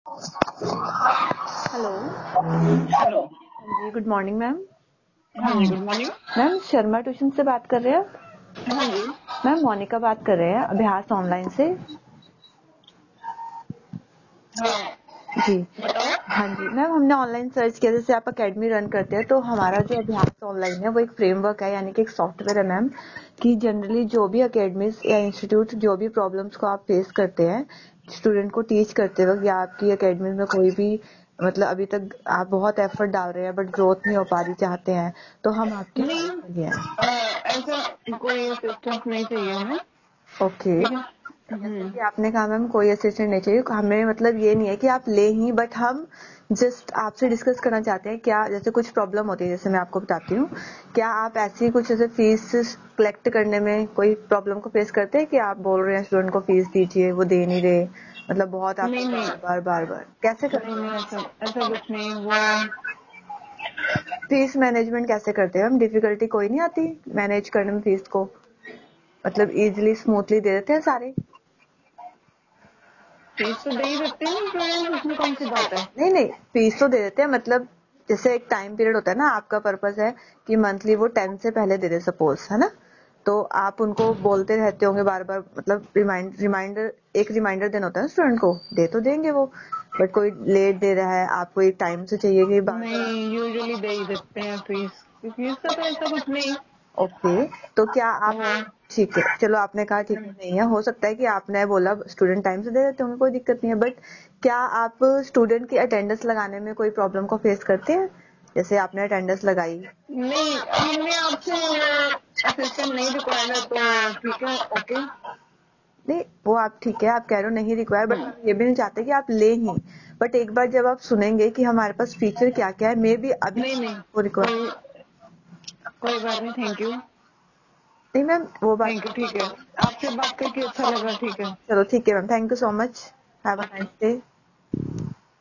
Hello. Hello. हाँ जी, good morning ma'am. हाँ जी, good morning. Ma'am Sharma tuition से बात कर रहे हैं आप? हाँ जी। मैम मोनिका बात कर रहे हैं अभ्यास ऑनलाइन से। हाँ, जी। बताओ। हाँ जी मैम, हमने ऑनलाइन सर्च किया, जैसे आप अकेडमी रन करते हैं तो हमारा जो अभ्यास ऑनलाइन है वो एक फ्रेमवर्क है, यानी कि एक सॉफ्टवेयर है मैम, कि जनरली जो भी अकेडमीज या इंस्टीट्यूट जो भी प्रॉब्लम्स को आप फेस करते हैं स्टूडेंट को टीच करते वक्त, या आपकी अकेडमी में कोई भी मतलब अभी तक आप बहुत एफर्ट डाल रहे हैं बट ग्रोथ नहीं हो पा रही चाहते हैं, तो हम आपकी नहीं, हेल्प के लिए हैं। ऐसा कोई असिस्टेंस नहीं चाहिए हमें। ओके। ठीक है। जैसे कि आपने कहा मैम कोई असिस्टेंट नहीं चाहिए हमें, मतलब ये नहीं है कि आप ले ही, बट हम जस्ट आपसे डिस्कस करना चाहते हैं क्या, जैसे कुछ प्रॉब्लम होती है, जैसे मैं आपको बताती हूँ, क्या आप ऐसी कुछ जैसे फीस कलेक्ट करने में कोई प्रॉब्लम को फेस करते हैं कि आप बोल रहे हैं स्टूडेंट को फीस दीजिए, वो दे नहीं रहे, मतलब बहुत आपको नहीं नहीं बार बार कैसे नहीं करते हैं? नहीं, ऐसा ऐसा कुछ नहीं। वो फीस मैनेजमेंट कैसे करते हैं हम? डिफिकल्टी कोई नहीं आती मैनेज करने में फीस को, मतलब इजीली स्मूथली दे देते हैं सारे? फीस तो दे ही सकते हैं स्टूडेंट, उसमें कौन सी बात है। नहीं नहीं, फीस तो दे देते हैं, मतलब जैसे एक टाइम पीरियड होता है ना, आपका पर्पस है कि मंथली वो 10 से पहले दे दे सपोज, है ना, तो आप उनको बोलते रहते होंगे बार बार, मतलब रिमाइंडर एक रिमाइंडर देना होता है स्टूडेंट को, दे तो देंगे वो, बट कोई लेट दे रहा है, आपको एक टाइम से चाहिए कि बार बार। नहीं, यूजुअली दे ही देते हैं फीस। फीस का तो ऐसा कुछ नहीं। ओके, तो क्या आप, हाँ। ठीक है चलो, आपने कहा ठीक है नहीं है, हो सकता है कि आपने बोला स्टूडेंट टाइम से दे देते होंगे, कोई दिक्कत नहीं है, बट क्या आप स्टूडेंट की अटेंडेंस लगाने में कोई प्रॉब्लम को फेस करते हैं? जैसे आपने अटेंडेंस लगाई। नहीं, हमने आपसे असिस्टेंट नहीं रिक्वायर्ड है तो ठीक है, ओके। नहीं वो आप ठीक है, आप कह रहे हो नहीं रिक्वायर, बट हम ये भी नहीं चाहते कि आप ले ही, बट एक बार जब आप सुनेंगे कि हमारे पास फीचर क्या क्या है, मे बी अभी नहीं नहीं, वो रिक्वायर। कोई कोई बात नहीं। Thank you. नहीं मैम वो बात, थैंक यू, ठीक है। आपसे बात करके अच्छा लगा। ठीक है। चलो ठीक है ma'am, thank you so much, have a nice day.